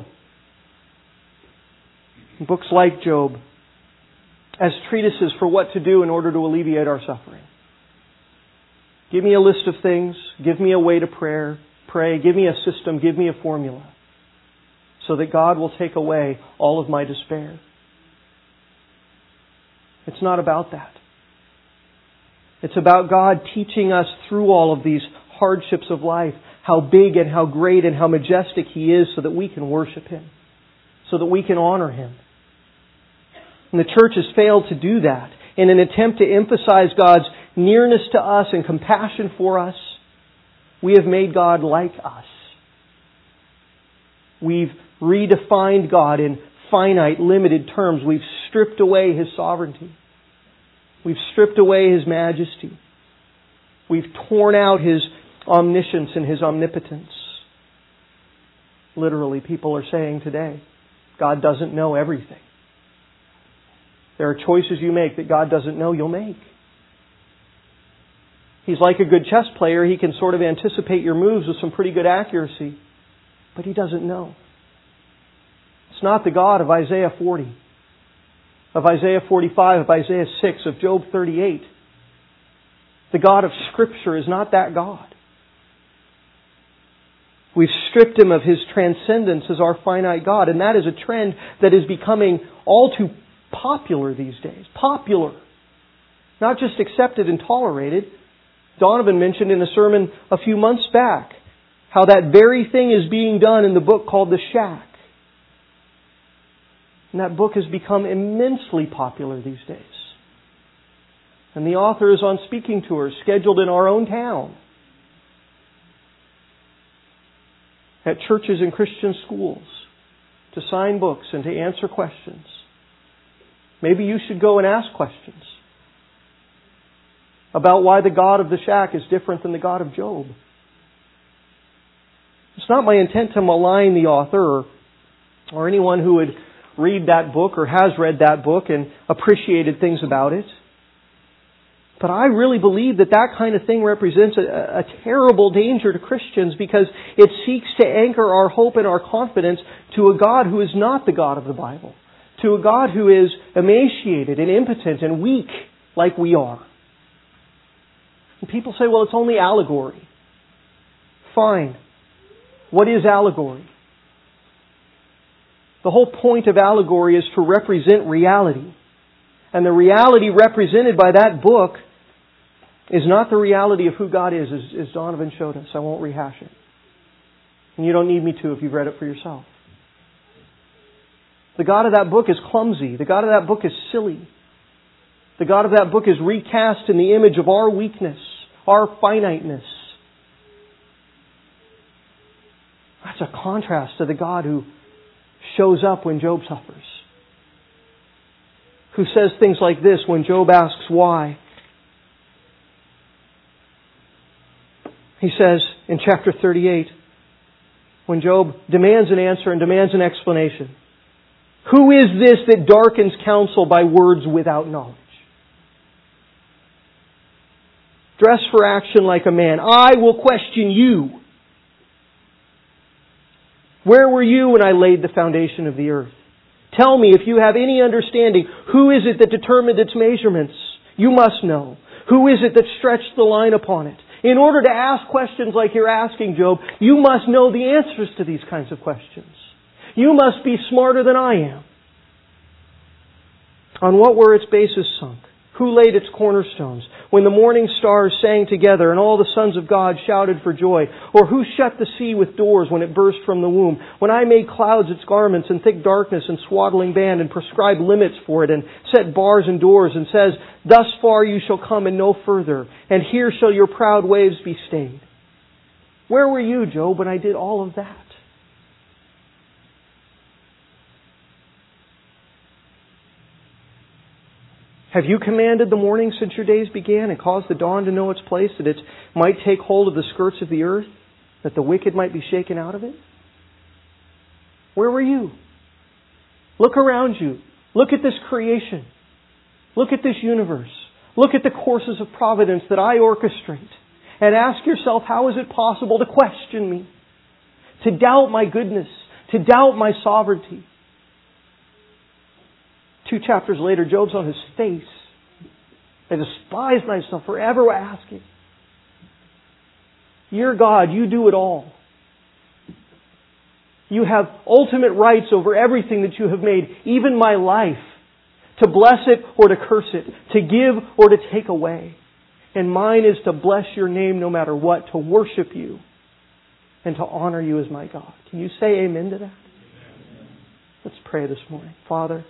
books like Job, as treatises for what to do in order to alleviate our suffering. Give me a list of things, give me a way to prayer, pray, give me a system, give me a formula, so that God will take away all of my despair. It's not about that. It's about God teaching us through all of these hardships of life how big and how great and how majestic He is so that we can worship Him, so that we can honor Him. And the church has failed to do that. In an attempt to emphasize God's nearness to us and compassion for us, we have made God like us. We've redefined God in finite, limited terms. We've stripped away His sovereignty. We've stripped away His majesty. We've torn out His omniscience and His omnipotence. Literally, people are saying today, God doesn't know everything. There are choices you make that God doesn't know you'll make. He's like a good chess player. He can sort of anticipate your moves with some pretty good accuracy. But He doesn't know. It's not the God of Isaiah forty, of Isaiah forty-five, of Isaiah six, of Job thirty-eight. The God of Scripture is not that God. We've stripped Him of His transcendence as our finite God, and that is a trend that is becoming all too popular these days. Popular. Not just accepted and tolerated. Donovan mentioned in a sermon a few months back how that very thing is being done in the book called The Shack. And that book has become immensely popular these days. And the author is on speaking tours scheduled in our own town, at churches and Christian schools, to sign books and to answer questions. Maybe you should go and ask questions about why the God of The Shack is different than the God of Job. It's not my intent to malign the author or, or anyone who would read that book or has read that book and appreciated things about it. But I really believe that that kind of thing represents a, a terrible danger to Christians, because it seeks to anchor our hope and our confidence to a God who is not the God of the Bible, to a God who is emaciated and impotent and weak like we are. And people say, well, it's only allegory. Fine. What is allegory? The whole point of allegory is to represent reality. And the reality represented by that book is not the reality of who God is, as, as Donovan showed us. I won't rehash it. And you don't need me to if you've read it for yourself. The God of that book is clumsy. The God of that book is silly. The God of that book is recast in the image of our weakness, our finiteness. That's a contrast to the God who shows up when Job suffers, who says things like this when Job asks why. He says in chapter thirty-eight, when Job demands an answer and demands an explanation, who is this that darkens counsel by words without knowledge? Dress for action like a man. I will question you. Where were you when I laid the foundation of the earth? Tell me, if you have any understanding, who is it that determined its measurements? You must know. Who is it that stretched the line upon it? In order to ask questions like you're asking, Job, you must know the answers to these kinds of questions. You must be smarter than I am. On what were its bases sunk? Who laid its cornerstones? When the morning stars sang together and all the sons of God shouted for joy? Or who shut the sea with doors when it burst from the womb? When I made clouds its garments and thick darkness and swaddling band, and prescribed limits for it and set bars and doors, and says, thus far you shall come and no further, and here shall your proud waves be stayed. Where were you, Job, when I did all of that? Have you commanded the morning since your days began, and caused the dawn to know its place, that it might take hold of the skirts of the earth, that the wicked might be shaken out of it? Where were you? Look around you. Look at this creation. Look at this universe. Look at the courses of providence that I orchestrate. And ask yourself, how is it possible to question me? To doubt my goodness? To doubt my sovereignty? Two chapters later, Job's on his face. I despise myself for ever asking. You're God. You do it all. You have ultimate rights over everything that you have made, even my life, to bless it or to curse it, to give or to take away. And mine is to bless your name no matter what, to worship you and to honor you as my God. Can you say amen to that? Let's pray this morning. Father,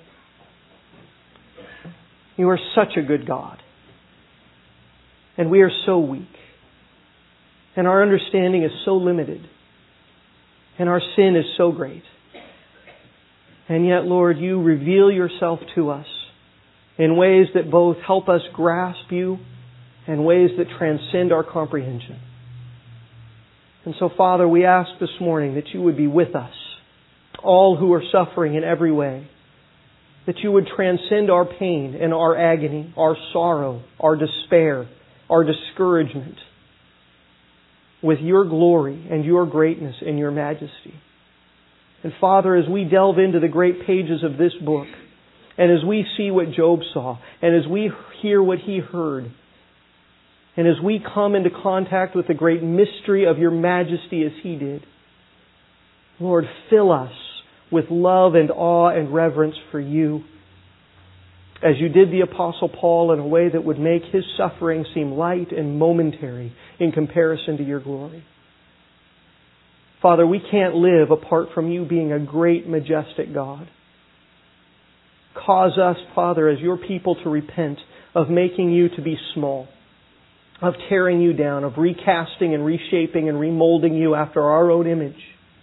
you are such a good God. And we are so weak. And our understanding is so limited. And our sin is so great. And yet, Lord, you reveal yourself to us in ways that both help us grasp you and ways that transcend our comprehension. And so, Father, we ask this morning that you would be with us, all who are suffering in every way. that You would transcend our pain and our agony, our sorrow, our despair, our discouragement with Your glory and Your greatness and Your majesty. And Father, as we delve into the great pages of this book, and as we see what Job saw, and as we hear what he heard, and as we come into contact with the great mystery of Your majesty as he did, Lord, fill us with love and awe and reverence for You, as You did the Apostle Paul in a way that would make his suffering seem light and momentary in comparison to Your glory. Father, we can't live apart from You being a great, majestic God. Cause us, Father, as Your people to repent of making You to be small, of tearing You down, of recasting and reshaping and remolding You after our own image.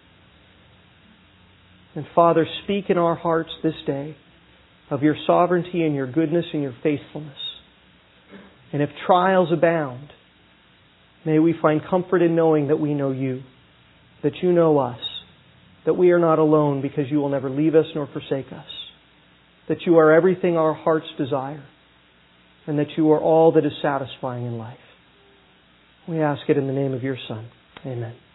And Father, speak in our hearts this day of Your sovereignty and Your goodness and Your faithfulness. And if trials abound, may we find comfort in knowing that we know You, that You know us, that we are not alone because You will never leave us nor forsake us, that You are everything our hearts desire, and that You are all that is satisfying in life. We ask it in the name of Your Son. Amen.